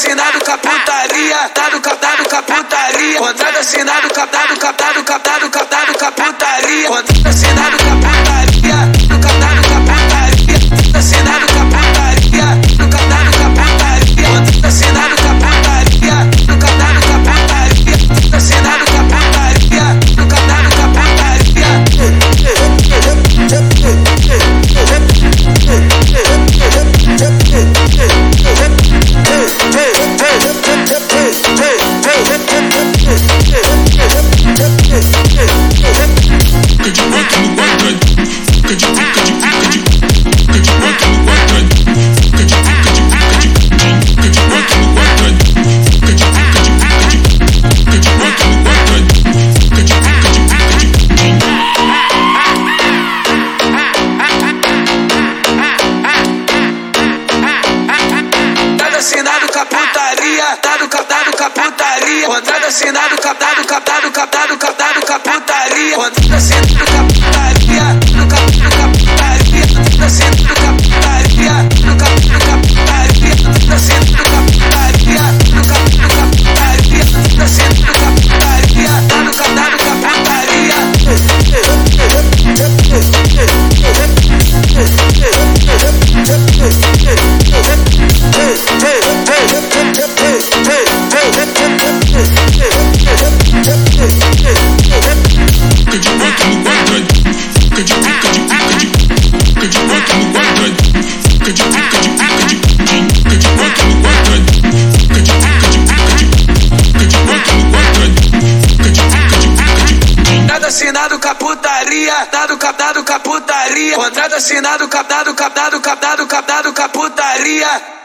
assinado com a putaria, dado com a putaria. Contrato assinado com a putaria. Contrato assinado com a putaria, assinado com a putaria, assinado com a putaria, assinado com a putaria, assinado com a putaria. Assinado com a putaria, dado com a putaria. Contrato assinado com a putaria. Contrato assinado com a putaria, assinado com a putaria, assinado com a putaria, assinado com a putaria, dado com a putaria. Assinado com a putaria, dado com a putaria. Contrato assinado com a putaria.